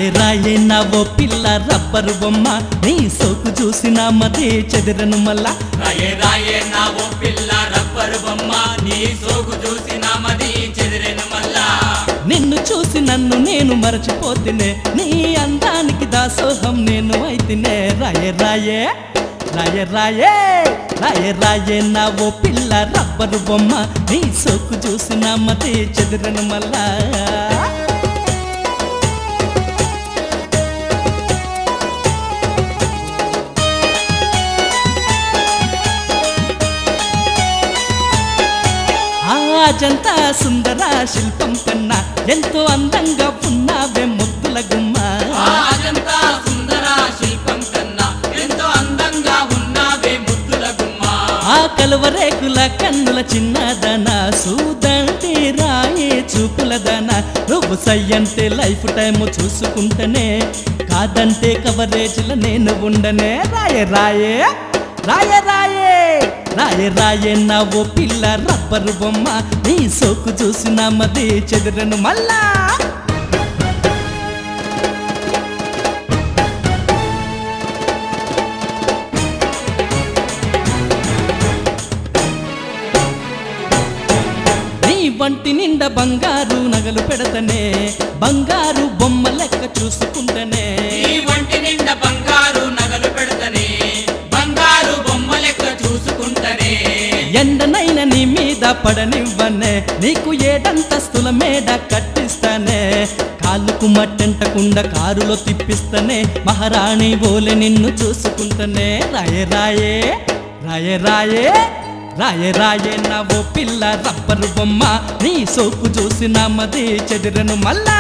రాయే రాయే నా ఓ పిల్ల రబ్బరు బొమ్మ నీ సోకు చూసిన మదే చెదిరను మల్ల రాయే రాయే నా ఓ పిల్ల రబ్బరు బొమ్మ నీ సోకు చూసిన మది చెదిరెను మల్లా నిన్ను చూసి నన్ను నేను మరచిపోతినే నీ అందానికి దాసోహం నేను అయితినే రాయే రాయే రాయే రాయే రాయే రాయే నా ఓ పిల్ల రబ్బరు బొమ్మ నీ సోకు చూసిన మదే చెదిరను మల్లా అజంతా సుందర శిల్పం కన్నా ఎంతో అందంగా ఉన్నావే ముద్దుల గుమ్మ అజంతా సుందర శిల్పం కన్నా ఎంతో అందంగా ఉన్నావే ముద్దుల గుమ్మ ఆ కలువరేకుల కన్నుల చిన్నదన సూదంటే రాయే చూపులదన నువ్వు సయ్యంటే లైఫ్ టైం చూసుకుంటనే కాదంటే కవరేజ్ల నేను ఉండనే రాయే రాయే రాయే రాయే రాయే రాయే నా ఓ పిల్ల రబ్బరు బొమ్మ నీ సోకు చూసిన మదే చెదిరను మల్లా నీ వంటి నిండా బంగారు నగలు పెడతనే బంగారు బొమ్మ లెక్క చూసుకుంటనే నీ వంటి నిండా బంగారు నగలు పెడతనే బంగారు బొమ్మ లెక్క చూసుకుంటనే ఎండనైన నీ మీద పడనివ్వనే నీకు ఏడంతస్తుల మేడ కట్టిస్తానే కాళ్ళకు మట్టంటకుండా కారులో తిప్పిస్తానే మహారాణి బోలే నిన్ను చూసుకుంటానే రాయే రాయే రాయే రాయే రాయే రాయే నా ఓ పిల్ల రబ్బరు బొమ్మ నీ సోకు చూసిన మదే చెదిరను మల్లా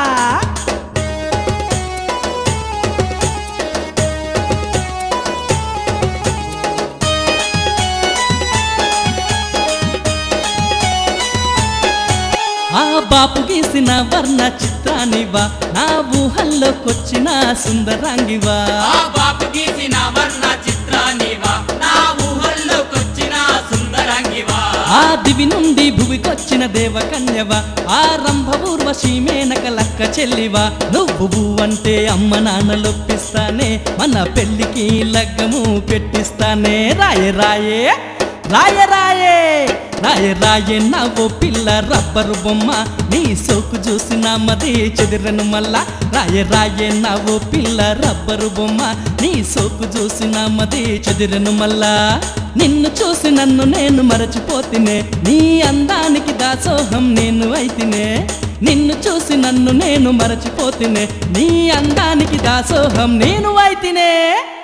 ఆ బాపు గీసిన వర్ణ చిత్రానివా నా ఊహల్లోకొచ్చిన సుందరాంగివా ఆ బాపు గీసిన వర్ణ చిత్రానివా నా ఊహల్లోకొచ్చిన సుందరాంగివా ఆ దివి నుండి భువికొచ్చిన దేవకన్యవా ఆ రంభపూర్వశీ మేనక లక్క చెల్లివా నువ్వు అంటే అమ్మ నాన్నలొప్పిస్తానే మన పెళ్ళికి లగ్గము పెట్టిస్తానే రాయే రాయే రాయే రాయే రాయే రాయే నా ఓ పిల్ల రబ్బరు బొమ్మ నీ సోకు చూసిన మదే చెదిరను మల్లా రాయే రాయే నా ఓ పిల్ల రబ్బరు బొమ్మ నీ సోకు చూసిన మదే చెదిరను మల్లా నిన్ను చూసి నన్ను నేను మరచిపోతినే నీ అందానికి దాసోహం నేను అయితినే నిన్ను చూసి నన్ను నేను మరచిపోతినే నీ అందానికి దాసోహం నేను అయితినే